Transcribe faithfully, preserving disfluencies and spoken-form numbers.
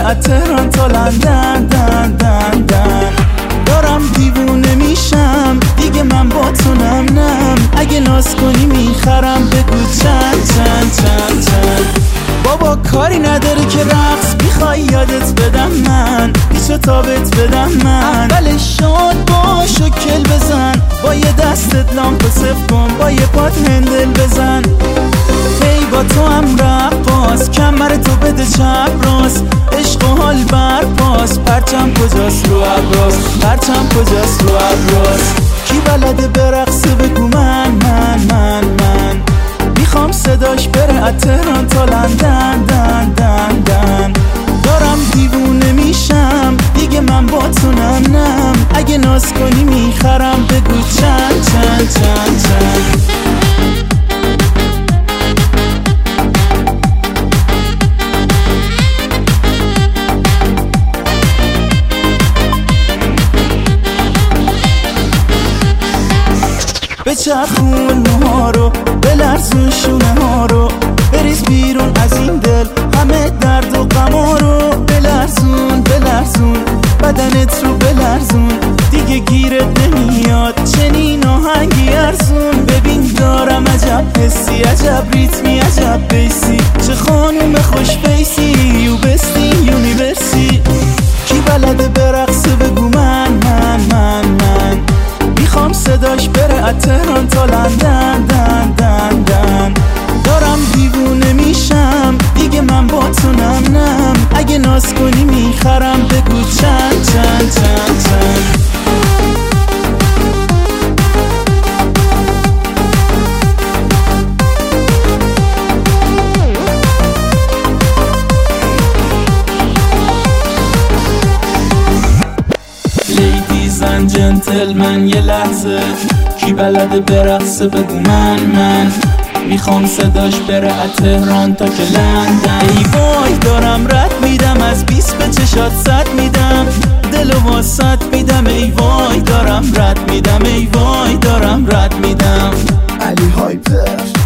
از تهران تا لندن دن دن دن. دارم دیوونه میشم دیگه من با تو نم نم. اگه ناز کنی میخرم بگو چند چند چند چند. بابا کاری نداره که رقص میخوای یادت بدم من، پیچ و تابت بدم من. اولش شاد باش و کل بزن، با یه دستت لامپو صف کن، با یه پات هندل بزن. هی با تو هم رقاص، کمر تو بده چپ راست، عشق و حال برپاس. پرچم کجاست رو ابراز، پرچم کجاست رو ابراز. کی بلده برقصه بگو من من من من. میخوام صداش بره از تهران تا لندن دن دن دن. دارم دیوونه میشم دیگه من با تو نم نم. اگه ناز کنی میخرم بگو چند چند چند چند. بچرخون موها رو، بلرزون شونه ها رو، بریز بیرون از این دل همه درد و غما رو. بلرزون بلرزون بدنت رو بلرزون، دیگه گیرت نمیاد چنین آهنگی ارزون. ببین دارم عجب حسی، عجب ریتمی، عجب بیسی. چه خانوم خوش بیسی، یو بستی یونیورسی. کی بلده برقصه بگو من من من من. میخوام صداش بره از تهران تا لندن دن دن دن. دارم دیوونه میشم دیگه من با تو نم نم. اگه ناز کنی میخرم بگو چند چند چند چند. لیدیزن جنتلمن یه لحظه، کی بلده برقصه بگو من من. میخوام صداش بره از تهران تا که لندن. ای وای دارم رد میدم از بیست به چشات صد میدم، دل و واسط میدم. ای وای دارم رد میدم، ای وای دارم رد میدم. علی هایپر